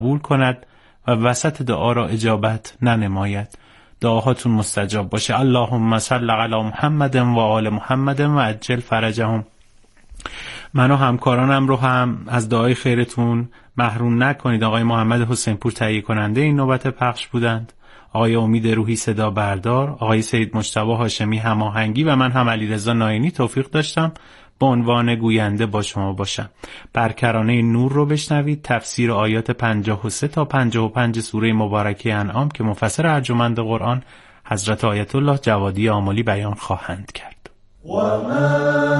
قبول کند و وسط دعا را اجابت ننماید. دعاهاتون مستجاب باشه. اللهم صل علی محمد و آل محمد و عجل فرجهم. من و همکارانم رو هم از دعای خیرتون محروم نکنید. آقای محمد حسین پور تهیه کننده این نوبت پخش بودند، آقای امید روحی صدا بردار، آقای سید مجتبی هاشمی هماهنگی و من هم علیرضا ناینی توفیق داشتم به عنوان گوینده با شما باشم. برکرانه نور رو بشنوید، تفسیر آیات 53 تا 55 سوره مبارکه انعام که مفسر ارجمند قرآن حضرت آیت الله جوادی آملی بیان خواهند کرد. و ما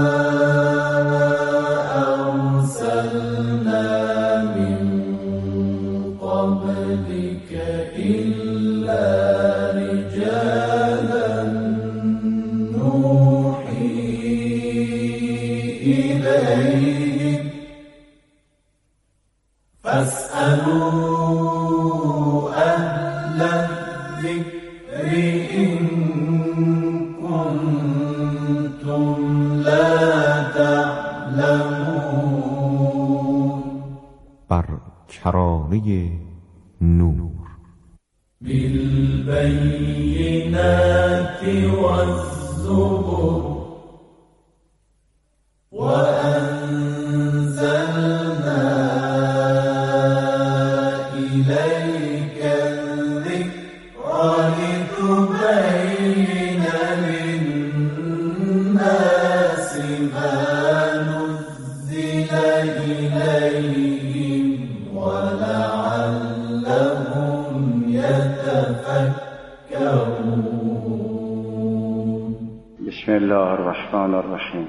ارسلنا من قبلك الا رجالا نوحی الیهم فاسألوا اهل الذکر ان کنتم لا تعلمون. برکرانه نور بالبینات والزبر وأنزلنا إليك الذكر لتبين للناس ما نزل إليهم ولعلهم يتفكرون. بسم الله الرحمن الرحیم.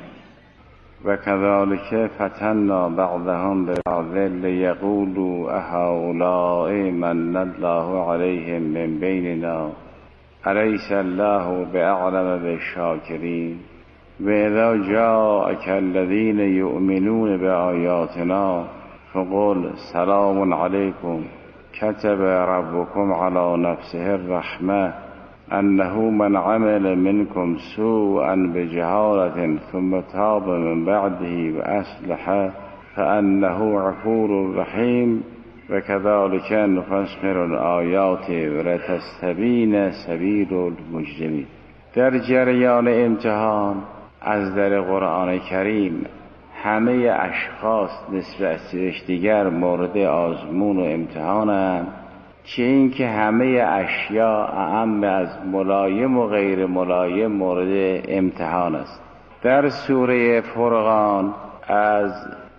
و كذلك فتنا بعضهم ببعض ليقولوا أهؤلاء من الله عليهم من بيننا أليس الله بأعلم بالشاكرين. وإذا جاءك الذين يؤمنون بآياتنا فقل سلام عليكم كتب ربكم على نفسه الرحمة أنه من عمل منكم سوءا بجهالة ثم تاب من بعده وأصلح فأنه غفور رحيم. وكذلك نفصل الآيات ولتستبين سبيل المجرمين. در جریان امتحان از در قرآن کریم همه اشخاص نسبت به یکدیگر مورد آزمون و امتحانند، چه این که همه اشیا اعم از ملایم و غیر ملایم مورد امتحان است. در سوره فرقان از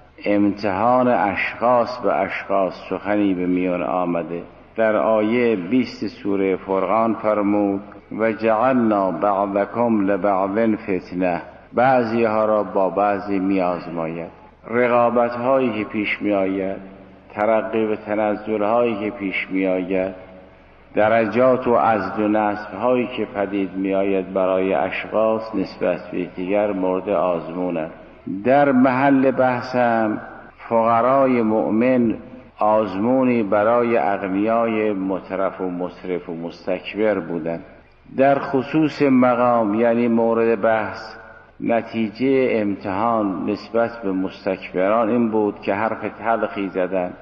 امتحان اشخاص به اشخاص سخنی به میان آمده. در آیه 20 سوره فرقان فرمود و جعلنا بعضکم لبعض فتنه، بعضی ها را با بعضی می آزماید. رقابت هایی که پیش می آید، ترقی و تنزل هایی که پیش می آید، درجات و عزل و نصب هایی که پدید می آید برای اشخاص نسبت به دیگر مورد آزمونه. در محل بحثم فقرای مؤمن آزمونی برای اغنیای مترف و مسرف و مستکبر بودن. در خصوص مقام یعنی مورد بحث نتیجه امتحان نسبت به مستکبران این بود که حرف تلخی زدن،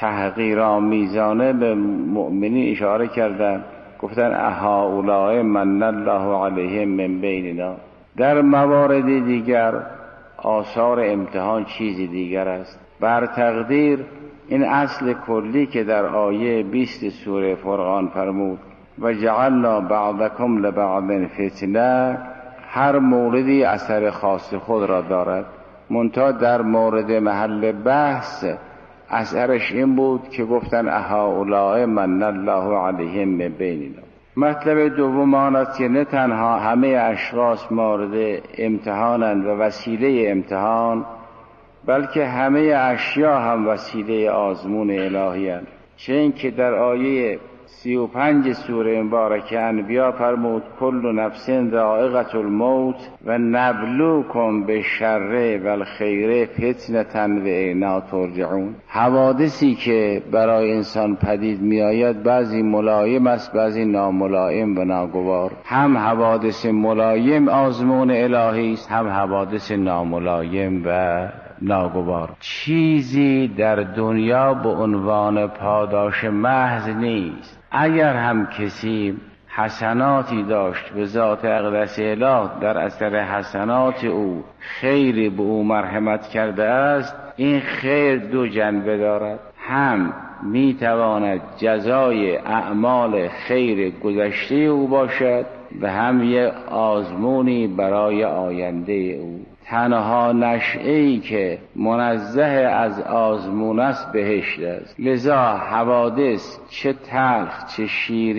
تحقیرآمیزانه به مؤمنین اشاره کردن، گفتن اهؤلاء من الله علیهم من بیننا. در موارد دیگر آثار امتحان چیزی دیگر است. بر تقدیر این اصل کلی که در آیه 20 سوره فرقان فرمود و جعلنا بعضکم لبعض فتنه، هر موردی اثر خاص خود را دارد. منتها در مورد محل بحث اثرش این بود که گفتن اهؤلاء من الله علیهم من بیننا. مطلب دوم آن است که نه تنها همه اشخاص مورد امتحانند و وسیله امتحان، بلکه همه اشیا هم وسیله آزمون الهی اند. چه این که در آیه 35 سوره مبارکه انبیا فرمود کل نفس ذائقة الموت و نبلوکم بالشر والخیر فتنة و الینا ترجعون. حوادثی که برای انسان پدید می آید بعضی ملایم است، بعضی ناملایم و ناگوار. هم حوادث ملایم آزمون الهی است، هم حوادث ناملایم و ناگوار. چیزی در دنیا به عنوان پاداش محض نیست. اگر هم کسی حسناتی داشت به ذات اقدس اله، در اثر حسنات او خیری به او مرحمت کرده است، این خیر دو جنبه دارد. هم میتواند جزای اعمال خیر گذشته او باشد و هم یک آزمونی برای آینده او. تنها نشئه‌ای که منزه از آزمون است بهشت است. لذا حوادث چه تلخ چه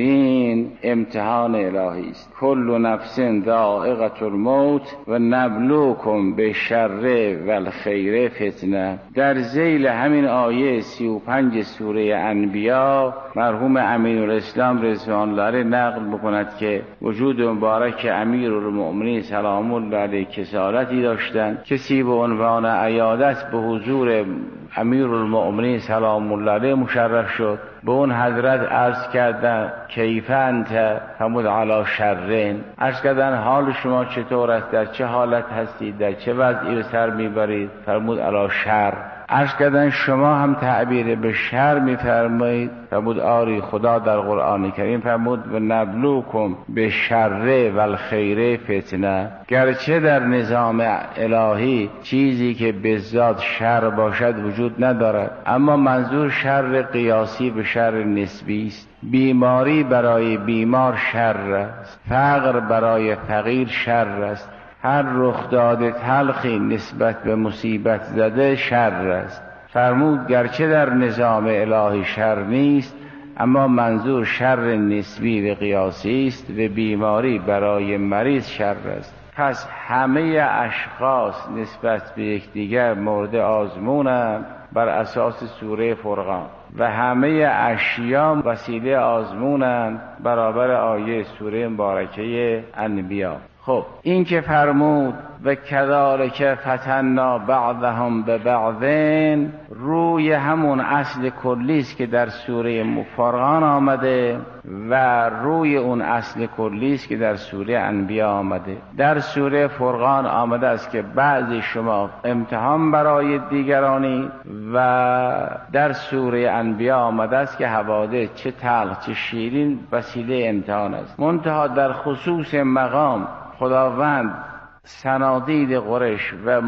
شیرین امتحان الهی است. کل نفس ذائقة الموت و نبلوکم بالشر والخیر فتنه. در ذیل همین آیه 35 سوره انبیا مرحوم امینالاسلام رضوان الله علیه نقل می‌کند که وجود مبارک امیرالمؤمنین سلام الله علیه کسالتی داشتند. کسی به عنوان عیادت به حضور امیرالمؤمنین سلام الله علیه مشرف شد. به اون حضرت عرض کردن کیف انت؟ فرمود علی شرین. عرض کردن حال شما چطور است؟ در چه حالت هستید؟ در چه وضعی به سر میبرید؟ فرمود علی شر. عرض کردن شما هم تعبیر به شر میفرمایید؟ فرمود آری، خدا در قرآن کریم فرمود و نبلوکم به شر و الخیر فتنه. گرچه در نظام الهی چیزی که به ذات شر باشد وجود ندارد، اما منظور شر قیاسی به شر نسبی است. بیماری برای بیمار شر است، فقر برای فقیر شر است، هر رخداد تلخی نسبت به مصیبت زده شر است. فرمود گرچه در نظام الهی شر نیست، اما منظور شر نسبی و قیاسی است و بیماری برای مریض شر است. پس همه اشخاص نسبت به یکدیگر مورد آزمونند بر اساس سوره فرقان و همه اشیا وسیله آزمونند برابر آیه سوره مبارکه انبیا. خب این که فرمود و کذالک فتنا بعضهم ببعض روی همون اصل کلی است که در سوره فرقان آمده و روی اون اصل کلی است که در سوره انبیا آمده. در سوره فرقان آمده است که بعضی شما امتحان برای دیگرانی و در سوره انبیا آمده است که حوادث چه تلخ چه شیرین وسیله امتحان است. منتها در خصوص مقام خداوند صنادید قریش و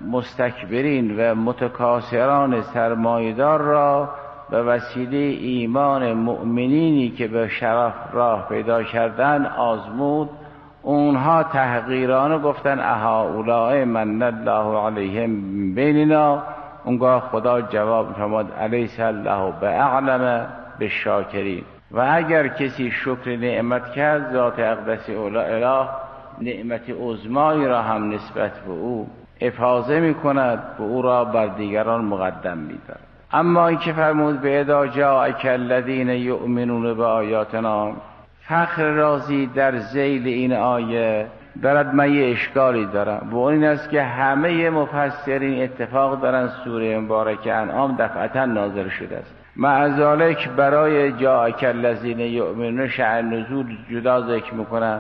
مستکبرین و متکاسران سرمایه‌دار را به وسیله ایمان مؤمنینی که به شرف راه پیدا کردن آزمود. اونها تحقیرانه گفتن اهؤلاء من الله علیهم بیننا. اونگاه خدا جواب فرمود الیس الله باعلم بالشاکرین. و اگر کسی شکر نعمت کرد، ذات اقدس اله نعمت عظمایی را هم نسبت به او افاضه می کند و او را بر دیگران مقدم می دارد. اما این که فرمود به اذا جاءک الذین یؤمنون بآیاتنا، فخر رازی در ذیل این آیه دارد. من یه اشکالی دارم و این است که همه مفسرین اتفاق دارن سوره مبارکه انعام دفعتا نازل شده است. مع ذالک برای جاءک الذین یؤمنون شأن نزول جدا ذکر میکنن،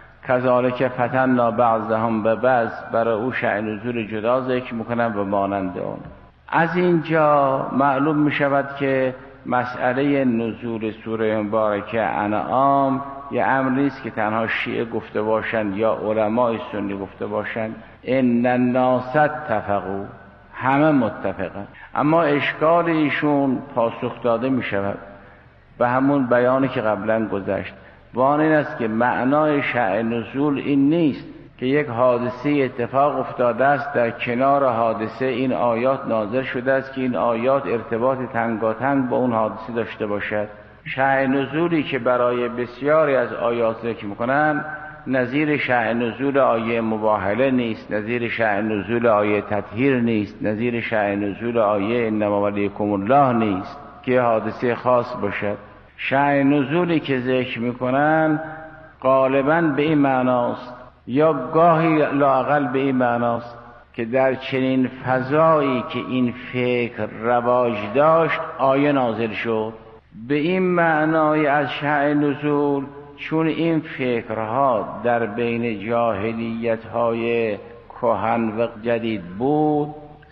کذالک فتنا بعضهم ببعض برای او شأن نزول جدا ذکر میکنن و مانند اون. از اینجا معلوم میشود که مسئله نزول سوره مبارکه انعام یه امر نیست که تنها شیعه گفته باشند یا علمای سنی گفته باشند. ان الناس اتفقوا، همه متفقن. اما اشکال ایشون پاسخ داده میشود به همون بیانی که قبلا گذشت. و آن این است که معنای شأن نزول این نیست که یک حادثه اتفاق افتاده است، در کنار حادثه این آیات نازل شده است که این آیات ارتباط تنگاتنگ با اون حادثه داشته باشد. شأن نزولی که برای بسیاری از آیات ذکر میکنن نظیر شأن نزول آیه مباهله نیست، نظیر شأن نزول آیه تطهیر نیست، نظیر شأن نزول آیه انما ولیکم الله نیست که حادثه خاص باشد. شأن نزولی که ذکر میکنن غالباً به این معناست یا گاهی لااقل به این معناست که در چنین فضایی که این فکر رواج داشت آیه نازل شد. به این معنای از شأن نزول چون این فکرها در بین جاهلیت‌های کهن و جدید بود،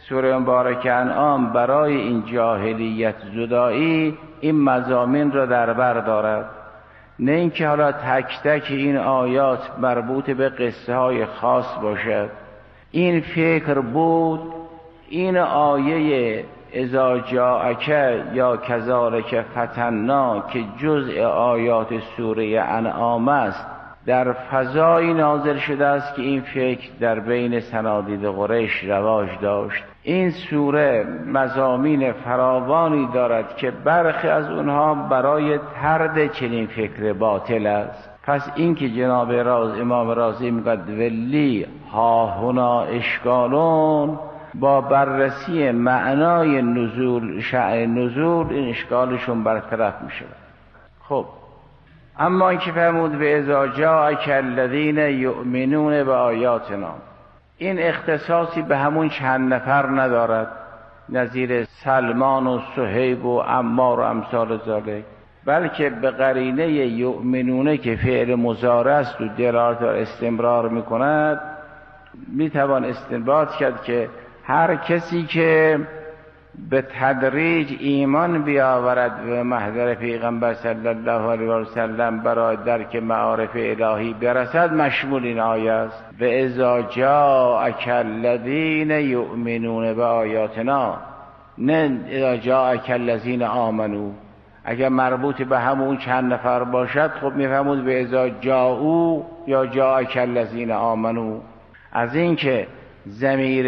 سوره مبارکه انعام برای این جاهلیت زدایی این مضامین را در بر دارد، نه اینکه حالا تک تک این آیات مربوط به قصه های خاص باشد. این فکر بود این آیه اذا جاءک یا کذالک فتنا که جزء آیات سوره انعام است، در فضایی نازل شده است که این فکر در بین صنادید قریش رواج داشت. این سوره مضامین فراوانی دارد که برخی از اونها برای طرد چنین فکر باطل است. پس این که جناب امام رازی میگوید ولی ها هنا اشکالون، با بررسی معنای نزول شأن نزول این اشکالشون برطرف میشه. خب اما این که فرمود به اذا جاءک الذین یؤمنون بآیاتنا، این اختصاصی به همون چند نفر ندارد نظیر سلمان و صهیب و عمار و امثال ذالک، بلکه به قرینه یؤمنونه که فعل مضارع است و دلالت بر استمرار میکند میتوان استنباط کرد که هر کسی که به تدریج ایمان بیاورد به محضر پیغمبر صلی الله علیه و سلم برای درک معارف الهی برسد مشمول این آیه است. و اذا جاءک الذین یؤمنون بآیاتنا، نه اذا جاءک الذین آمنوا. اگر مربوط به همون چند نفر باشد خب میفهمود به اذا جاءوا یا جاءک الذین آمنوا. از این که ضمیر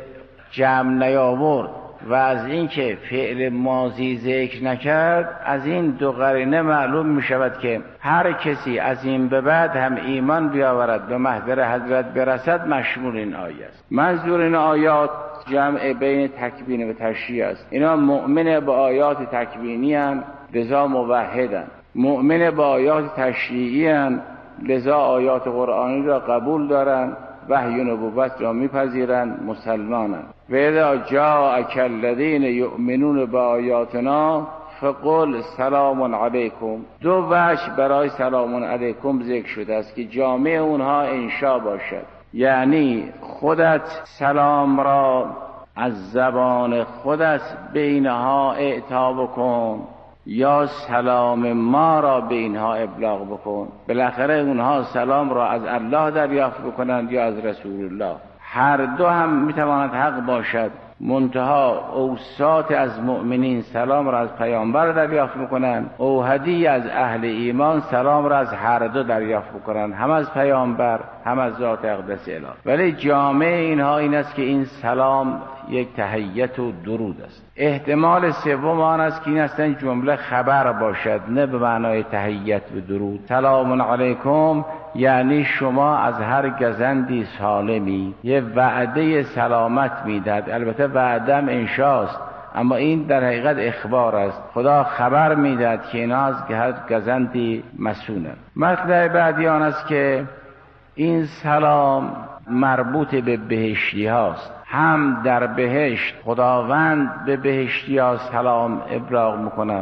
جمع نیاورد و از اینکه فعل ماضی ذکر نکرد، از این دو قرینه معلوم می شود که هر کسی از این به بعد هم ایمان بیاورد به محضر حضرت برسد مشمول این آیه است. منظور این آیات جمع بین تکوین و تشریع است. اینا مؤمن به آیات تکوینی هستند لذا موحدند، مؤمن به آیات تشریعی هستند لذا آیات قرآنی را قبول دارند، وحی و نبوت را میپذیرند، مسلمانند. و اذا جاءک الذین یؤمنون بآیاتنا فقل سلام علیکم. دو وجه برای سلام علیکم ذکر شده است که جامع اونها انشا باشد، یعنی خودت سلام را از زبان خودت به اینها اعطا بکن یا سلام ما را به اینها ابلاغ بکن. بالاخره اونها سلام را از الله دریافت بکنند یا از رسول الله، هر دو هم میتواند حق باشد. منتها اوساط از مؤمنین سلام را از پیامبر دریافت بکنند، اوحدی از اهل ایمان سلام را از هر دو دریافت بکنند، هم از پیامبر هم از ذات اقدس الهی. ولی جامع اینها این است که این سلام یک تحیت و درود است. احتمال سوم آن است که این اصلا جمله خبر باشد، نه به معنای تحیت و درود. سلام علیکم یعنی شما از هر گزندی سالمی، یه وعده سلامت میدهد. البته وعده هم انشاست، اما این در حقیقت اخبار است. خدا خبر میدهد که اینا از هر گزندی مسونند. مطلب بعدی آن است که این سلام مربوط به بهشتی هاست. هم در بهشت خداوند به بهشتی ها سلام ابلاغ میکند،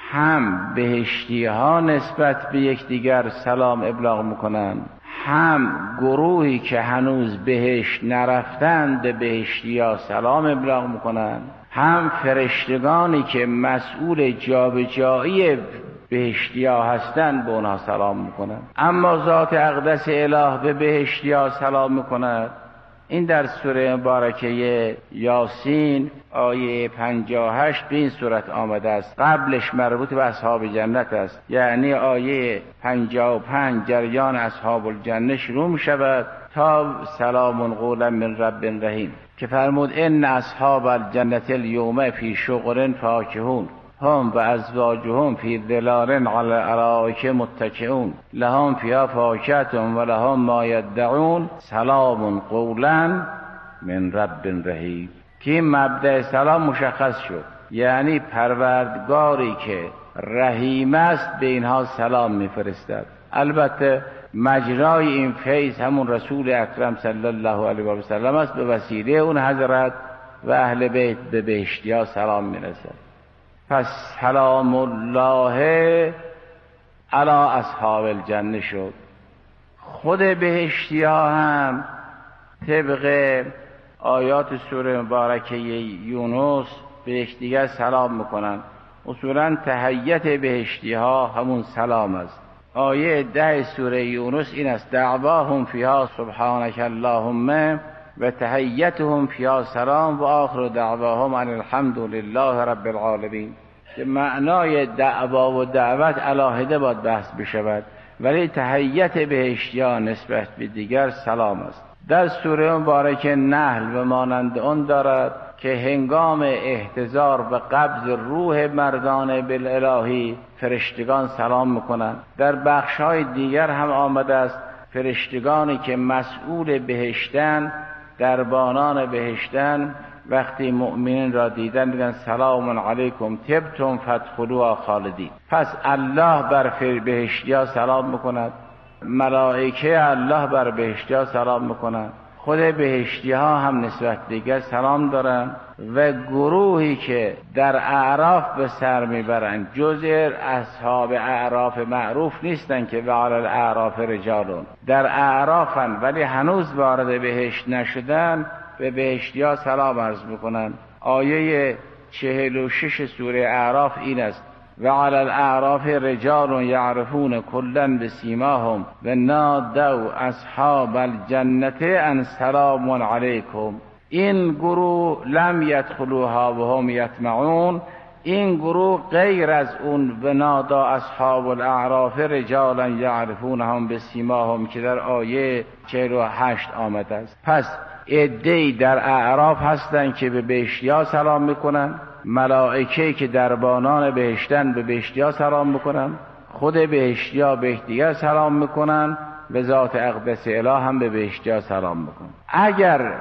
هم بهشتی ها نسبت به یکدیگر سلام ابلاغ میکنند، هم گروهی که هنوز بهشت نرفتند به بهشتی ها سلام ابلاغ میکنند، هم فرشتگانی که مسئول جابجایی بهشتی ها هستند به اونها سلام میکنند. اما ذات اقدس اله به بهشتی ها سلام میکند. این در سوره مبارکه یاسین آیه 58 به این صورت آمده است. قبلش مربوط به اصحاب جنت است، یعنی آیه 55 جریان اصحاب الجنه شروع می شود تا سلام قولا من رب رحیم که فرمود ان اصحاب الجنت الیوم فی شغل فاکهون هم و ازواجهم فی ظلال علی الارائک متکئون لهم فیها فاکهة و لهم ما یدعون سلام قولا من رب رحیم. که این مبدأ سلام مشخص شد، یعنی پروردگاری که رحیم است به اینها سلام میفرستد. البته مجرای این فیض همون رسول اکرم صلی الله علیه و سلم است، به وسیله اون حضرت و اهل بیت به بهشتی ها سلام میرسد. پس سلام الله علی اصحاب الجنه شد. خود بهشتی ها هم طبق آیات سوره مبارکه یونس به یکدیگر سلام میکنن. اصولا تحیت بهشتی ها همون سلام است. آیه 10 سوره یونس این است: دعواهم فیها سبحانک اللهم و تحیتهم فیها سلام و آخر دعواهم ان الحمد لله رب العالمین. که معنای دعوا و دعوت علاهده باید بحث بشود، ولی تحیت بهشتیان نسبت به دیگر سلام است. در سوره مبارکه نحل و مانند آن دارد که هنگام احتضار به قبض روح مردان بالالهی فرشتگان سلام میکنند. در بخش‌های دیگر هم آمده است فرشتگانی که مسئول بهشتن، دربانان بهشتن، وقتی مؤمنین را دیدن میگن سلام علیکم طبتم فادخلوها خالدین. پس الله بر بهشتی‌ها سلام میکند، ملائکه الله بر بهشتی‌ها سلام میکنند، خود بهشتی‌ها هم نسبت دیگر سلام دارند و گروهی که در اعراف به سر میبرند جز اصحاب اعراف معروف نیستند که وعلی الاعراف رجالون، در اعرافن ولی هنوز وارد بهشت نشدن، به بهشتی‌ها سلام عرض میکنند. آیه 46 سوره اعراف این است: و علی الاعراف رجال یعرفون کلا بسیماهم و نادوا اصحاب الجنة ان سلام علیکم. این گروه لم یدخلوها و هم یطمعون. این گروه غیر از اون و نادا اصحاب الاعراف رجالا یعرفونهم بسیماهم که در آیه 48 آمده است. پس عده‌ای در اعراف هستند که به بهشتی‌ها سلام میکنن، ملائکه که دربانان بهشتن به بهشتی‌ها سلام میکنن، خود بهشتی‌ها به یکدیگر سلام میکنن، به ذات اقدس اله هم به بهشتی‌ها سلام میکنن. اگر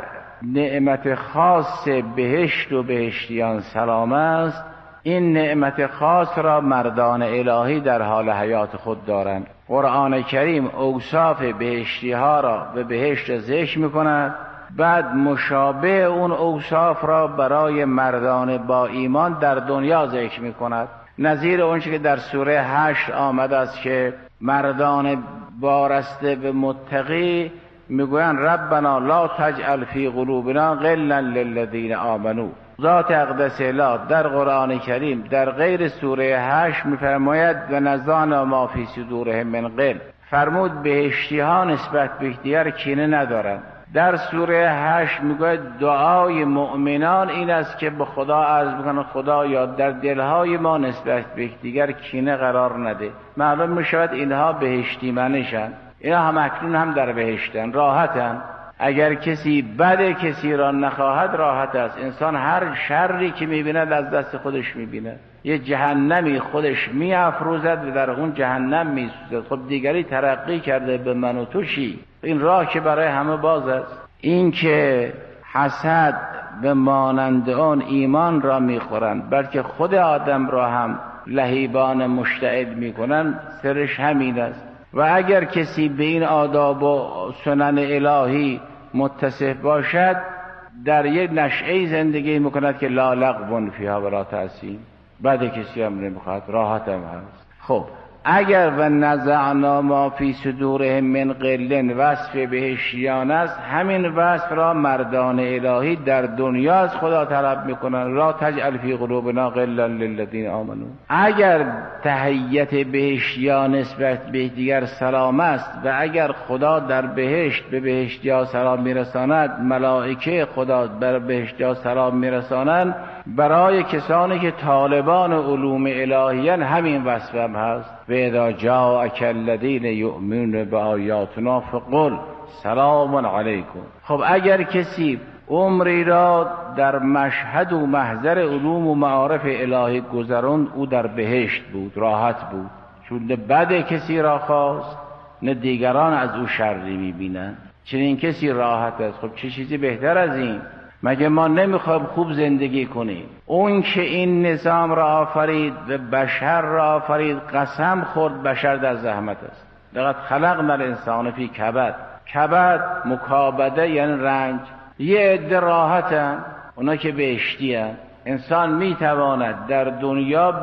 نعمت خاص بهشت و بهشتیان سلام است، این نعمت خاص را مردان الهی در حال حیات خود دارند. قرآن کریم اوصاف بهشتی‌ها را به بهشت ذکر میکند، بعد مشابه اون اوصاف را برای مردان با ایمان در دنیا ذکر می کند. نظیر اونچه که در سوره 8 آمده است که مردان وارسته به متقی میگویند ربنا لا تجعل فی قلوبنا غلا للذین آمنوا. ذات اقدس اله در قرآن کریم در غیر سوره 8 میفرماید و نزعنا ما فی صدورهم من غل. فرمود بهشتی ها نسبت به یکدیگر کینه ندارند. در سوره 8 میگوید دعای مؤمنان این است که به خدا عرض بکنن خدایا در دلهای ما نسبت به یکدیگر کینه قرار نده. معلوم میشود اینها بهشتی منشن، اینها هم اکنون هم در بهشتن، راحتن. اگر کسی بد کسی را نخواهد راحت است. انسان هر شری که میبیند از دست خودش میبیند. یه جهنمی خودش میافروزد و در اون جهنم میسوزد. خب دیگری ترقی کرده به من و توشی. این راه که برای همه باز است. این که حسد به مانند آن ایمان را میخورند بلکه خود آدم را هم لهیبان مشتعل میکنند، سرش همین است. و اگر کسی به این آداب و سنن الهی متصف باشد در یک نشعه زندگی میکند که لا لغو فیها ولا تأثیم. بعد کسی هم نمیخواد، راحت هم هست. خب اگر و نزعنا ما فی صدورهم من غل وصف بهشتیان است، همین وصف را مردان الهی در دنیا از خدا طلب میکنن. لا تجعل فی قلوبنا غلا للذین آمنوا. اگر تحیت بهشتیان نسبت به دیگر سلام است و اگر خدا در بهشت به بهشتیان سلام میرساند، ملائکه خدا بر بهشتیان سلام میرسانند، برای کسانی که طالبان علوم الهیان همین وصف هم هست. و اذا جاءک الذین یؤمنون بآیاتنا فقل سلام علیکم. خب اگر کسی عمری را در مشهد و محضر علوم و معارف الهی گذراند، او در بهشت بود، راحت بود، چون نه بد کسی را خواست نه دیگران از او شری میبینند. چنین کسی راحت است. خب چه چیزی بهتر از این؟ مگه ما نمیخوایم خوب زندگی کنیم؟ اون که این نظام را آفرید و بشر را آفرید قسم خورد بشر در زحمت است. لقد خلقنا الانسان فی کبد. کبد مکابده یعنی رنج. یه عده راحتن، اونا که بهشتی هن. انسان میتواند در دنیا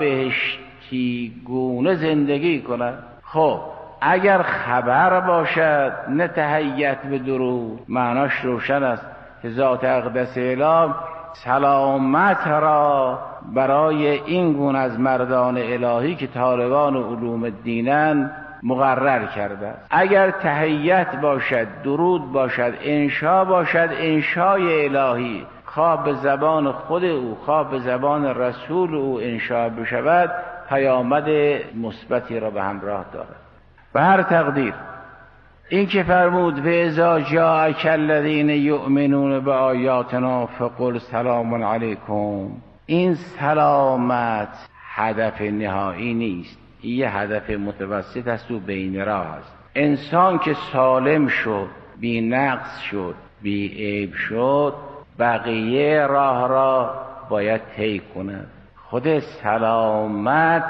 بهشتی گونه زندگی کند. خب اگر خبر باشد نه تحیت به درود، معناش روشن است. که ذات اقدس اله سلامت را برای این گونه از مردان الهی که طالبان علوم الدینن مقرر کرده. اگر تحیت باشد، درود باشد، انشا باشد، انشای الهی خواه به زبان خود او خواه به زبان رسول او انشا بشود، پیامد مثبتی را به همراه دارد. به هر تقدیر این که فرمود و اذا جاءک الذین یؤمنون بآیاتنا فقل سلام علیکم، این سلامت هدف نهایی نیست، این یه هدف متوسط است و بین راه است. انسان که سالم شد، بی نقص شد، بی عیب شد، بقیه راه را باید طی کند. خود سلامت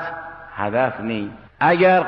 هدف نیست. اگر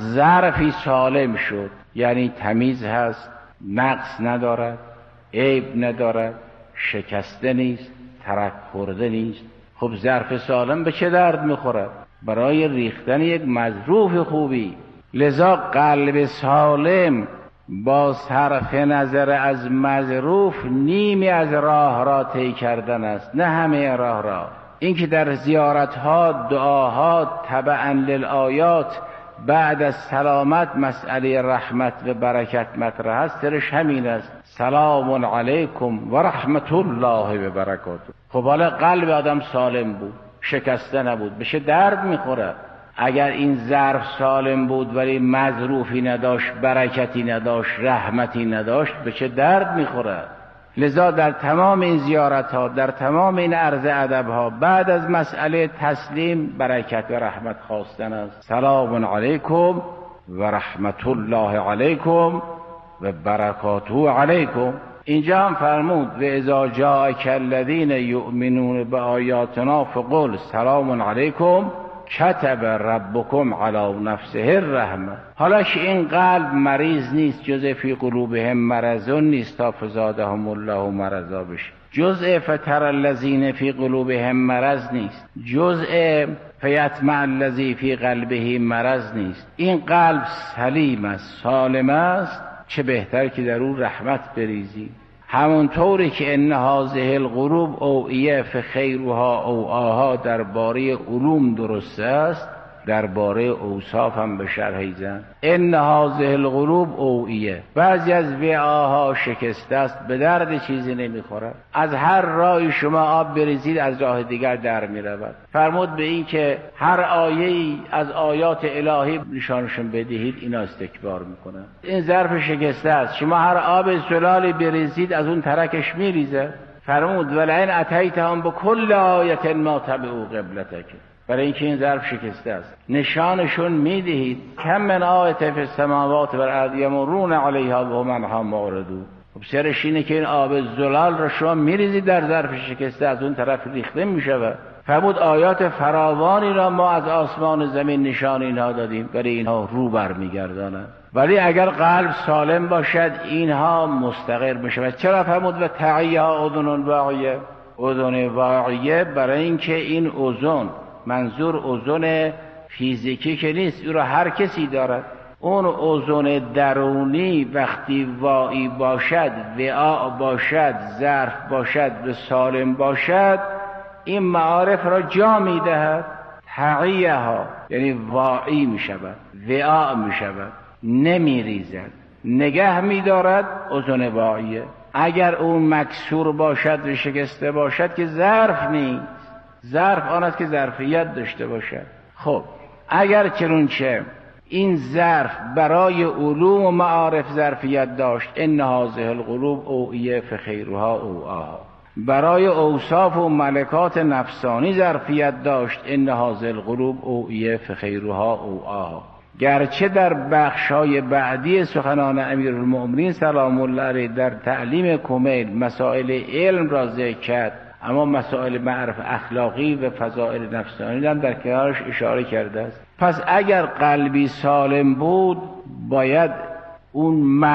ظرفی سالم شد، یعنی تمیز هست، نقص ندارد، عیب ندارد، شکسته نیست، ترک خورده نیست، خب ظرف سالم به چه درد میخورد؟ برای ریختن یک مظروف خوبی. لذا قلب سالم با صرف نظر از مظروف نیمی از راه را طی کردن است، نه همه راه را. این که در زیارتها، دعاها تبعا للآیات بعد از سلامت مسئله رحمت و برکت مطرح است، سرش همین است: سلام علیکم و رحمت الله و برکاته. خب حالا قلب آدم سالم بود، شکسته نبود، بشه درد میخوره. اگر این ظرف سالم بود ولی مظروفی نداشت، برکتی نداشت، رحمتی نداشت، بشه درد میخوره. لذا در تمام این زیارت ها، در تمام این عرض ادب ها، بعد از مسئله تسلیم برکت و رحمت خواستن است. سلام علیکم و رحمت الله علیکم و برکاته علیکم. اینجا هم فرمود و اذا جاءک الذین یؤمنون بآیاتنا فقل سلام علیکم کتب ربکم علی نفسه الرحمه. حالا که این قلب مریض نیست، جزء فی قلوبهم مرض نیست تا فزادهم الله مرضا بشه، جزء فتر الذین فی قلوبهم مرض نیست، جزء فیطمع الذی فی قلبه مرض نیست. این قلب سلیم است، سالم است، چه بهتر که در او رحمت بریزی. همونطوری که ان هذه القلوب اوعیه فخیرها اوعاها درباره علوم درست است، درباره اوصاف هم به شرح زن. ان هذه القلوب اوعیه، بعضی از وعاها شکسته است، به درد چیزی نمیخورد. از هر راهی شما آب بریزید از راه دیگر در میرود. فرمود به این که هر آیه‌ای از آیات الهی نشانشون بدهید، اینا استکبار میکنن. این ظرف شکسته است، شما هر آب زلالی بریزید از اون ترکش میریزه. فرمود ولئن اتیتهم بكل آیه ما تبعوا قبلتک، برای اینکه این ظرف شکسته است. نشانشون میدهید. کم من آیه فی السماوات والارض یمرون علیها وهم عنها معرضون. خب سرش اینه که این آب زلال را شما میریزید در ظرف شکسته، از اون طرف ریخته میشود. فرمود آیات فراوانی را ما از آسمان و زمین نشان اینها دادیم، برای اینها رو برمیگردانند. ولی اگر قلب سالم باشد اینها مستقر میشود. چرا؟ فرمود و تعیها اذن واعیه. اذن واعیه برای اینکه این اذن، منظور اذن فیزیکی که نیست، او را هر کسی دارد. اون اذن درونی وقتی واعی باشد، وعاء باشد، ظرف باشد و سالم باشد، این معارف را جا میدهد. تعیه ها یعنی واعی میشود، وعاء میشود، نمیریزد، نگه میدارد. اذن واعیه. اگر اون مکسور باشد و شکسته باشد که ظرف نیست، ظرف آن است که ظرفیت داشته باشد. خب اگر چنانچه این ظرف برای علوم و معارف ظرفیت داشت، ان هذه القلوب اوعیه فخیرها اوعاها، برای اوصاف و ملکات نفسانی ظرفیت داشت، ان هذه القلوب اوعیه فخیرها اوعاها. گرچه در بخشای بعدی سخنان امیرالمؤمنین سلام الله علیه در تعلیم کمیل مسائل علم را ذکر کرد، اما مسائل معرف اخلاقی و فضائل نفسانی هم در کنارش اشاره کرده است. پس اگر قلبی سالم بود باید اون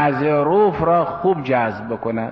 مظروف را خوب جذب بکند.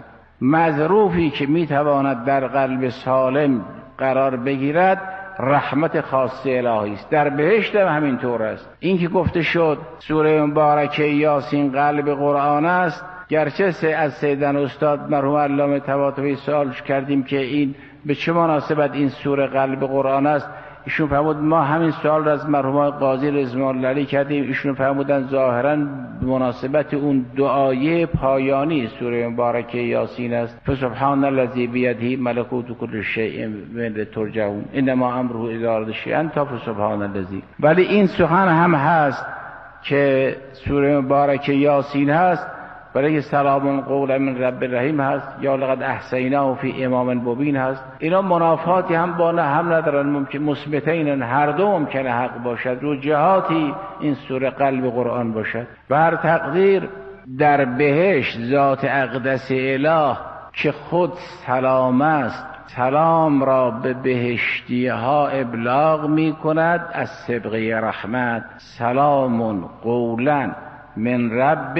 مظروفی که میتواند در قلب سالم قرار بگیرد رحمت خاصه الهی است. در بهشت هم همینطور است. این که گفته شد سوره مبارکه یاسین قلب قرآن است، گرچه از سیدن استاد مرحوم علامه طباطبایی سوال کردیم که این به چه مناسبت این سوره قلب قرآن است، ایشون فرمود ما همین سوال را از مرحوم قاضی رضوان الله علیه کردیم. ایشون فرمودن ظاهرا مناسبت اون دعای پایانی سوره مبارکه یاسین است. فسبحان الذی بیده ملکوت کل شیء و الیه ترجعون انما امره اذا اراد شیئا تا فسبحان الذی. ولی این سخن هم هست که سوره مبارکه یاسین هست برای سلام قولا من رب رحیم هست، یا لقد احصیناه فی امام مبین هست. اینا منافاتی هم با هم ندارن، ممکن مثبتین، هر دو ممکنه حق باشد، رو جهاتی این سوره قلب قرآن باشد. و هر تقدیر در بهشت ذات اقدس اله که خود سلام است، سلام را به بهشتی ها ابلاغ می کند از سبقه رحمت. سلام قولا من رب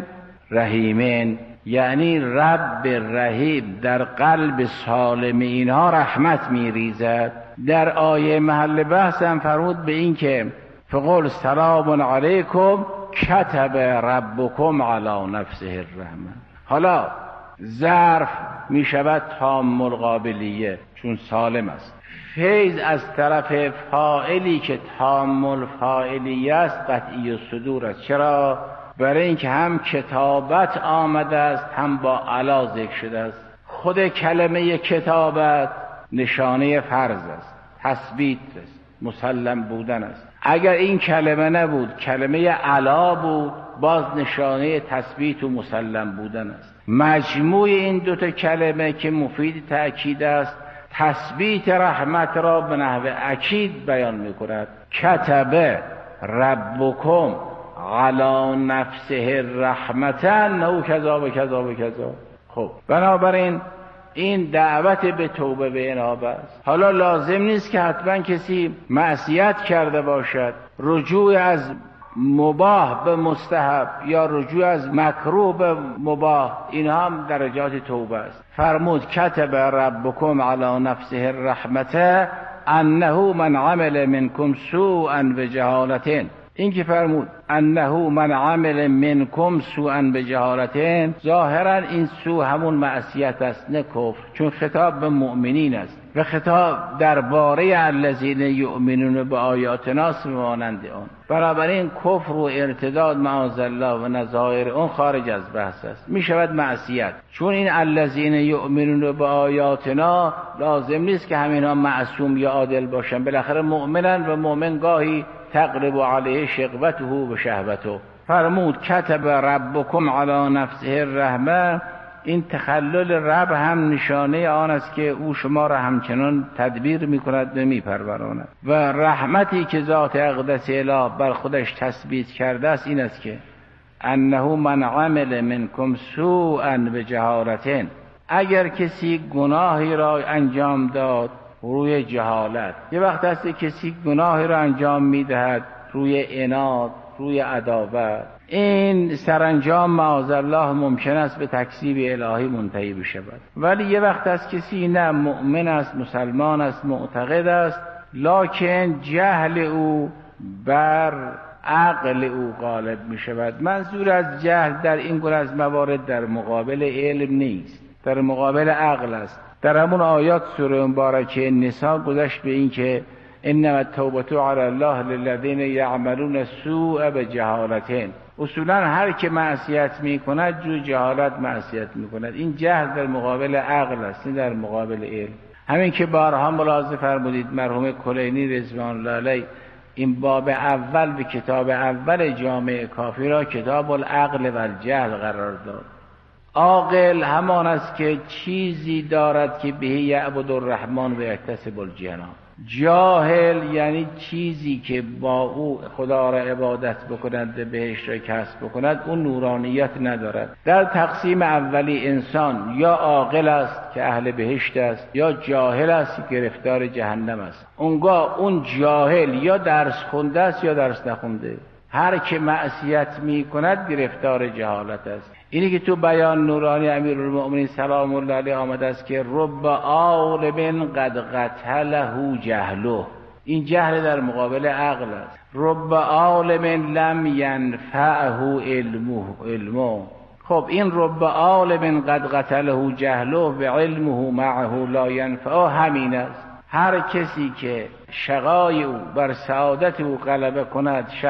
رحیمین، یعنی رب رحیم در قلب سالم اینها رحمت می ریزد. در آیه محل بحث هم فرمود به این که فقل سلام علیکم کتب ربکم علی نفسه الرحمه. حالا ظرف می شود تام القابلیه چون سالم است. فیض از طرف فاعلی که تام الفاعلیه است قطعی الصدور است. چرا؟ برای اینکه هم کتابت آمده است هم با علا ذکر شده است. خود کلمه کتابت نشانه فرض است، تثبیت است، مسلم بودن است. اگر این کلمه نبود، کلمه علا بود، باز نشانه تثبیت و مسلم بودن است. مجموع این دوتا کلمه که مفید تأکید است، تثبیت رحمت را به نحو اکید بیان می‌کند. کتب ربکم علی نفسه الرحمة نو کذا و کذا و کذا. خب بنابراین این دعوت به توبه به انابه است. حالا لازم نیست که حتما کسی معصیت کرده باشد، رجوع از مباح به مستحب یا رجوع از مکروه به مباح، این هم درجات توبه است. فرمود کتب ربکم علی نفسه الرحمة انه من عمل منکم سوءا بجهالة. این که فرمود انه من عمل منکم سوءا بجهالة، ظاهرا این سوء همون معصیت است نه کفر، چون خطاب به مؤمنین است و خطاب درباره الذین یؤمنون بآیاتنا مانند آن. بنابراین کفر و ارتداد معاذ الله و نظایر اون خارج از بحث است، می شود معصیت. چون این الذین یؤمنون بآیاتنا لازم نیست که همینها معصوم یا عادل باشن، بالاخره مؤمنن و مؤمن گاهی تقرب علیه شقوته و شهوته. فرمود کتب ربکم علی نفسه الرحمه. این تخلل رب هم نشانه آن است که او شما را همچنان تدبیر می کند و می پروراند. و رحمتی که ذات اقدس اله بر خودش تثبیت کرده است این است که انه من عمل منکم سوءا بجهالة. اگر کسی گناهی را انجام داد روی جهالت، یه وقت هست کسی گناهی را انجام میدهد روی عناد، روی عداوت، این سرانجام معاذ الله ممکن است به تکذیب الهی منتهی بشود. ولی یه وقت هست کسی نه مؤمن است، مسلمان است، معتقد است، لکن جهل او بر عقل او غالب می شود. منظور از جهل در این گونه از موارد در مقابل علم نیست، در مقابل عقل است. در همون آیات سوره مبارکه نساء گذشت به این که انما التوبة علی الله للذین یعملون السوء بجهالة. اصولا هر که معصیت می کند جو جهالت معصیت می کند. این جهل در مقابل عقل است، نه در مقابل علم. همین که بارها ملاحظه فرمودید مرحوم کلینی رضوان الله علیه این باب اول به کتاب اول جامع کافی را کتاب العقل و الجهل قرار داد. عاقل همان است که چیزی دارد که به یعبد الرحمن و یحتسب الجنان. جاهل یعنی چیزی که با او خدا را عبادت بکند، بهشت را کسب بکند، اون نورانیت ندارد. در تقسیم اولی انسان یا عاقل است که اهل بهشت است یا جاهل است که گرفتار جهنم است. اونگاه اون جاهل یا درس خونده است یا درس نخونده. هر که معصیت می کند گرفتار جهالت است. اینی که تو بیان نورانی امیرالمؤمنین سلام الله علیه آمده است که رب عالم قد قتله جهله. این جهل در مقابل عقل است. رب عالم لم ینفعه علمه. خب این رب عالم قد قتله جهله به علمه معه لا ینفع همین است. هر کسی که شقای او بر سعادت او غلبه کند